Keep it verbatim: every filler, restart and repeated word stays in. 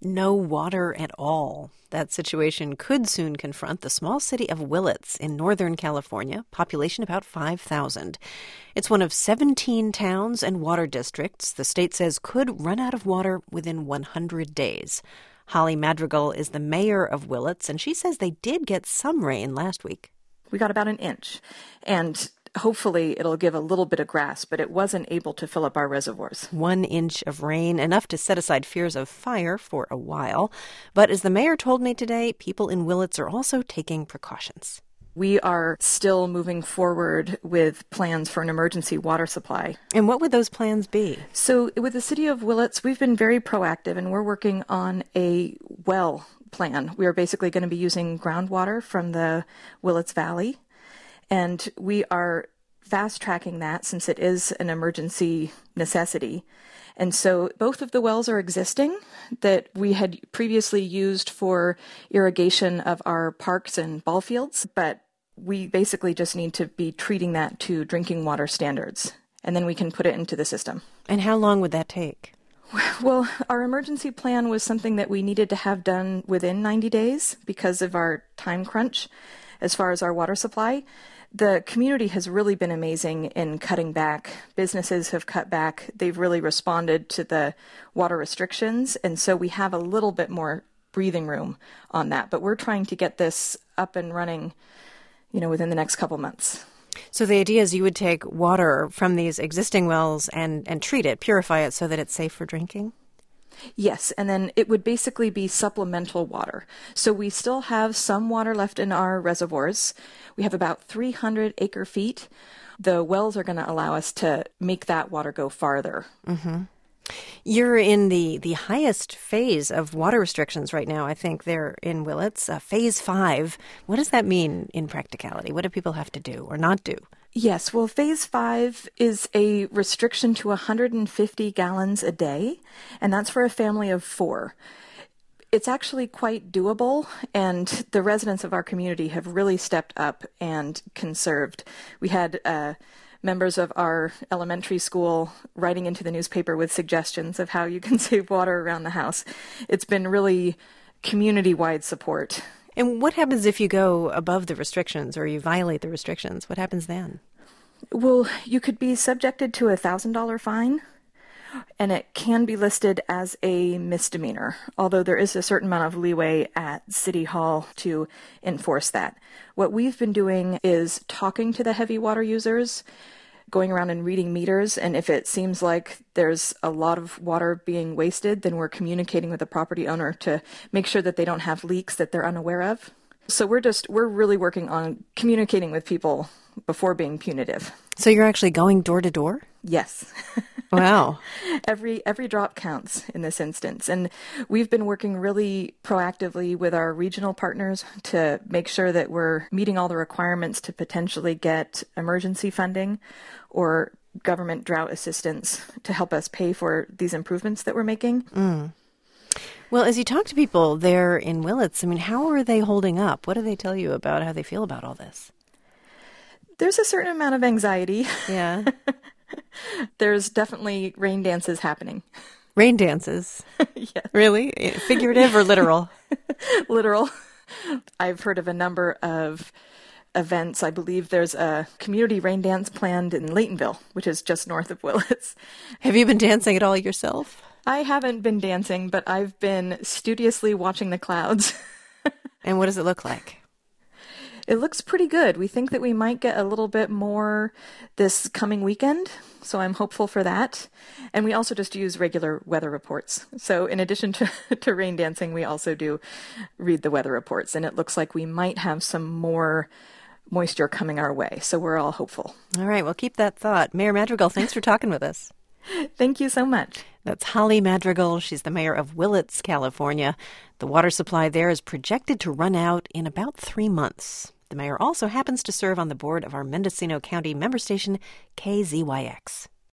no water at all. That situation could soon confront the small city of Willits in Northern California, population about five thousand. It's one of seventeen towns and water districts the state says could run out of water within one hundred days. Holly Madrigal is the mayor of Willits, and she says they did get some rain last week. We got about an inch, and hopefully it'll give a little bit of grass, but it wasn't able to fill up our reservoirs. One inch of rain, enough to set aside fears of fire for a while. But as the mayor told me today, people in Willits are also taking precautions. We are still moving forward with plans for an emergency water supply. And what would those plans be? So with the city of Willits, we've been very proactive, and we're working on a well plan. We are basically going to be using groundwater from the Willits Valley, and we are fast-tracking that since it is an emergency necessity. And so both of the wells are existing that we had previously used for irrigation of our parks and ball fields, but we basically just need to be treating that to drinking water standards, and then we can put it into the system. And how long would that take? Well, our emergency plan was something that we needed to have done within ninety days because of our time crunch as far as our water supply. The community has really been amazing in cutting back. Businesses have cut back. They've really responded to the water restrictions, and so we have a little bit more breathing room on that. But we're trying to get this up and running, you know, within the next couple months. So the idea is you would take water from these existing wells and, and treat it, purify it so that it's safe for drinking? Yes, and then it would basically be supplemental water. So we still have some water left in our reservoirs. We have about three hundred acre feet. The wells are going to allow us to make that water go farther. Mm-hmm. You're in the, the highest phase of water restrictions right now, I think, there in Willits, uh, phase five. What does that mean in practicality? What do people have to do or not do? Yes, well, phase five is a restriction to one hundred fifty gallons a day, and that's for a family of four. It's actually quite doable, and the residents of our community have really stepped up and conserved. We had uh, members of our elementary school writing into the newspaper with suggestions of how you can save water around the house. It's been really community-wide support. And what happens if you go above the restrictions or you violate the restrictions? What happens then? Well, you could be subjected to a one thousand dollars fine, and it can be listed as a misdemeanor, although there is a certain amount of leeway at City Hall to enforce that. What we've been doing is talking to the heavy water users, going around and reading meters, and if it seems like there's a lot of water being wasted, then we're communicating with the property owner to make sure that they don't have leaks that they're unaware of. So we're just, we're really working on communicating with people before being punitive. So you're actually going door to door? Yes. Wow. Every every drop counts in this instance. And we've been working really proactively with our regional partners to make sure that we're meeting all the requirements to potentially get emergency funding or government drought assistance to help us pay for these improvements that we're making. Mm. Well, as you talk to people there in Willits, I mean, how are they holding up? What do they tell you about how they feel about all this? There's a certain amount of anxiety. Yeah. There's definitely rain dances happening. Rain dances? Yeah. Really? Figurative or literal? Literal. I've heard of a number of events. I believe there's a community rain dance planned in Laytonville, which is just north of Willits. Have you been dancing at all yourself? I haven't been dancing, but I've been studiously watching the clouds. And what does it look like? It looks pretty good. We think that we might get a little bit more this coming weekend, so I'm hopeful for that. And we also just use regular weather reports. So in addition to, to rain dancing, we also do read the weather reports, and it looks like we might have some more moisture coming our way. So we're all hopeful. All right, well, keep that thought. Mayor Madrigal, thanks for talking with us. Thank you so much. That's Holly Madrigal. She's the mayor of Willits, California. The water supply there is projected to run out in about three months. The mayor also happens to serve on the board of our Mendocino County member station, K Z Y X.